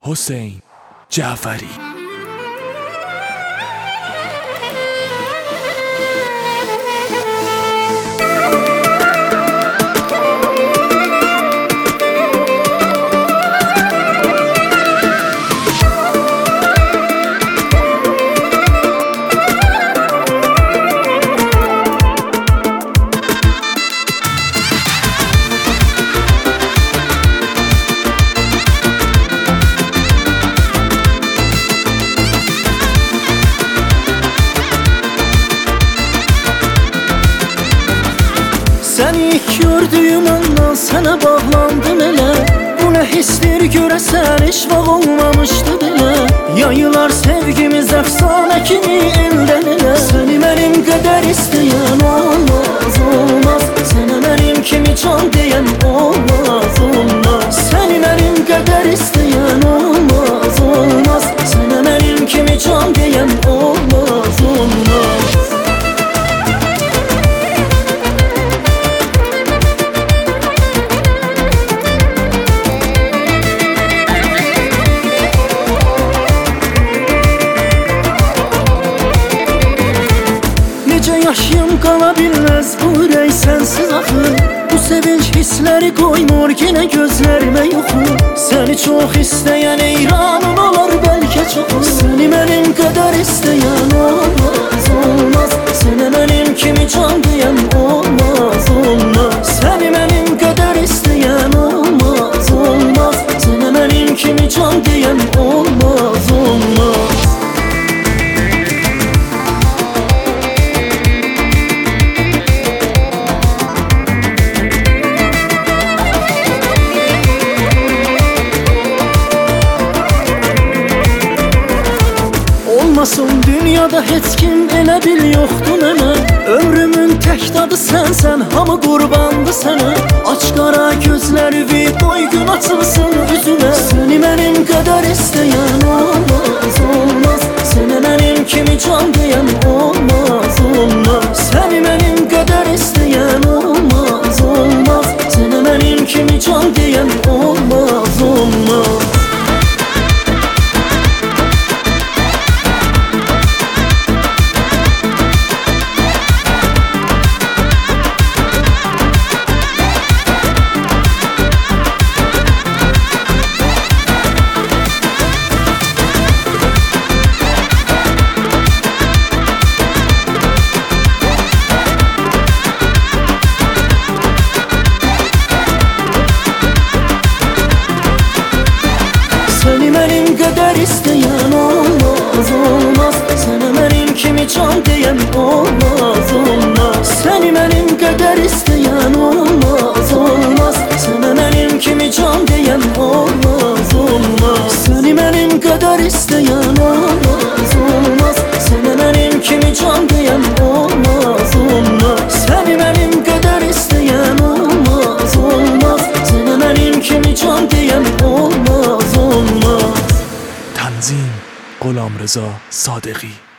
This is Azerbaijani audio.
حسین جعفری. Səni ilk gördüyüm andan sənə bağlandım elə. Bu nə hissdir görəsən heç vaxt olmamışdı belə. Yayılar sevgimiz əfsanə kimi eldən elə. Səni mənim qədər istəyən olmaz, olmaz. Sənə mənim kimi can deyən olmaz, olmaz. Səni mənim qədər istəyən olmaz, olmaz. Sənə mənim kimi can deyən olmaz, olmaz. Yaşım qala bilməz bu ürək sənsiz axı. Bu sevinç hissləri qoymur yenə gözlərimə yoxu. Səni çox istəyən eyranın olar bəlkə çoxu. Səni mənim qədər istəyən olmaz, olmaz. Sənə mənim kimi can deyən olmaz, olmaz. Səni mənim qədər istəyən olmaz, olmaz. Sənə mənim kimi can deyən olmaz, olmaz. Olmasın dünyada heç kim elə bil yoxdur mənə. Ömrümün tək dadı sənsən, hamı qurbandı sənə. Aç qara gözləri doygun açılsın üzünə. Səni mənim qədər istəyən olmaz, olmaz. Sənə mənim kimi can deyən olmaz, olmaz. Səni mənim qədər istəyən olmaz, olmaz. Sənə mənim kimi can deyən olmaz, olmaz. Səni mənim qədər istəyən olmaz, olmaz. Sənə mənim kimi can deyən olmaz, olmaz. Səni mənim qədər istəyən olmaz, olmaz. Sənə mənim kimi can deyən olmaz, olmaz. Səni mənim qədər istəyən olmaz, olmaz. Sənə mənim kimi can deyən olmaz, olmaz. Səni mənim qədər istəyən olmaz, olmaz. Sənə mənim kimi can deyən olmaz, olmaz. تنظیم غلامرضا صادقی.